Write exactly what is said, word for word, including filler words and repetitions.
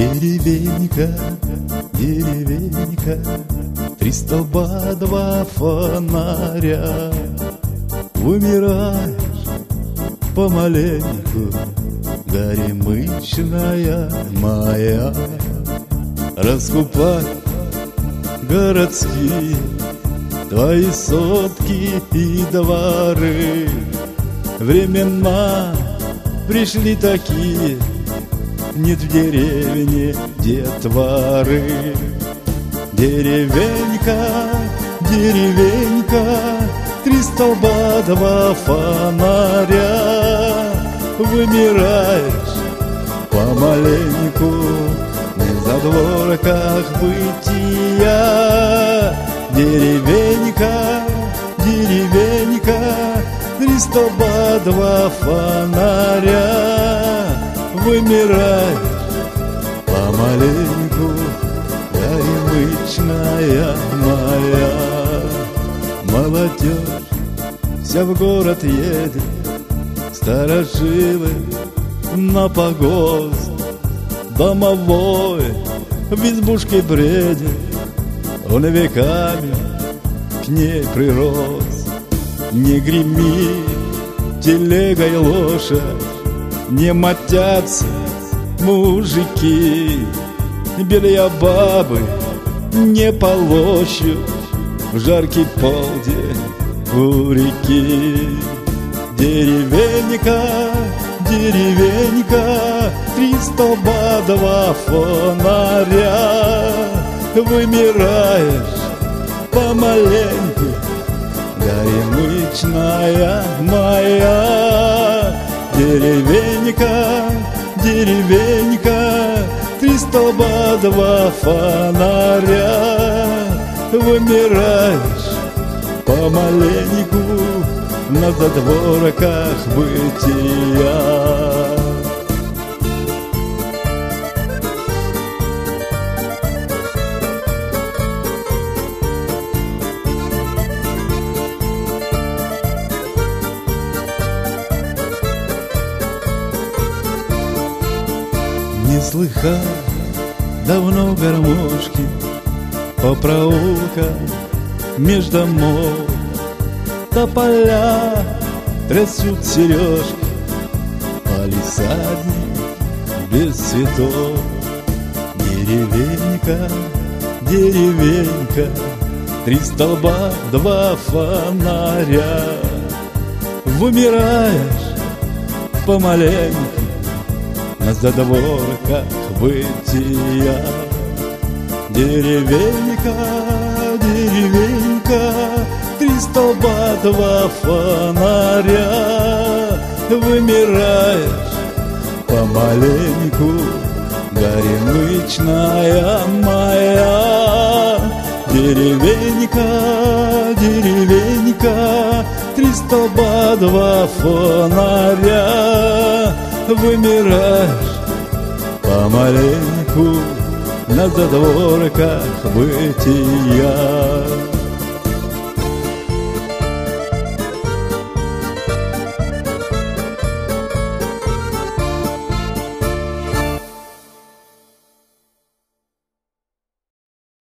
Деревенька, деревенька, три столба, два фонаря. Умираешь помаленьку, горемычная моя. Раскупай городские твои сотки и дворы. Времена пришли такие, нет в деревне детворы. Деревенька, деревенька, три столба, два фонаря. Вымираешь помаленьку в задворках бытия. Деревенька, деревенька, три столба, два фонаря. Вымираешь помаленьку, горемычная моя. Молодежь вся в город едет, старожилы на погост. Домовой в избушке бредит, он веками к ней прирос. Не гремит телега и лошадь, не мотятся мужики. Белья бабы не полощут в жаркий полдень у реки. Деревенька, деревенька, три столба, два фонаря. Вымираешь помаленьку, горемычная моя. Деревенька, деревенька, три столба, два фонаря. Вымираешь помаленьку на задворках бытия. Не слыхал давно гармошки по проулкам меж домов. Тополя трясут сережки, палисадник без цветов. Деревенька, деревенька, три столба, два фонаря. Вымираешь помаленьку на задворках бытия. Деревенька, деревенька, три столба, два фонаря. Вымираешь помаленьку, горемычная моя. Деревенька, деревенька, три столба, два фонаря. Вымираешь помаленьку на задворках бытия.